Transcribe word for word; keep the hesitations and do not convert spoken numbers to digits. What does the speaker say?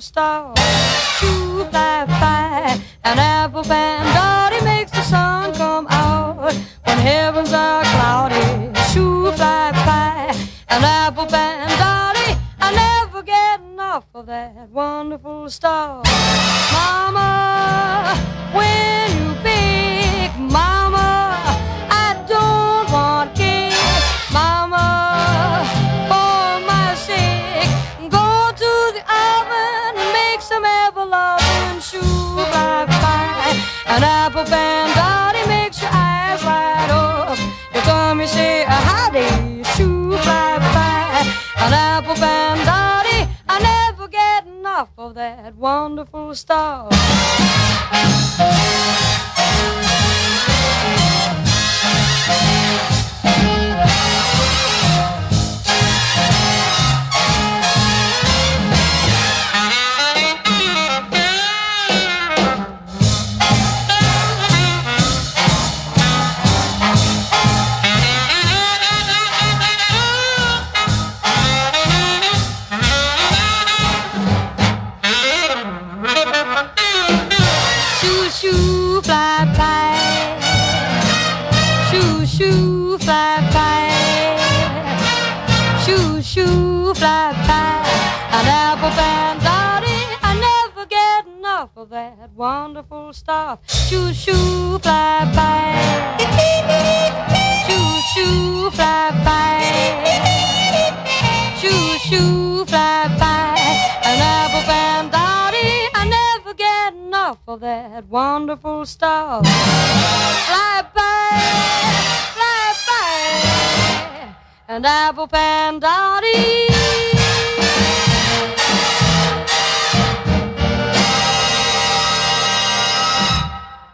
star. Shoo, fly, fly, an apple Dottie makes the sun come out when heavens are cloudy. Shoo, fly, fly, an apple Dottie, I never get enough of that wonderful star. Mama, when you big, Mama, I don't want cake. Mama, for my sake, go to the oven and make some apple lovin'. Shoo, fly, fly, an apple Dottie makes your eyes light up. Your tummy say a howdy. Shoo, fly, fly, an apple Dottie, I never get enough of that wonderful star. Shoo, shoo, fly, fly. Shoo, shoo, fly, fly. Shoo, shoo, fly, fly. An apple Dottie, I never get enough of that wonderful stuff. Shoo, shoo, fly, fly. Shoo, shoo, fly, fly. Shoo, shoo, fly, fly. An apple Dottie, I never get enough of that wonderful stuff. Fly by, fly by, an apple Dottie.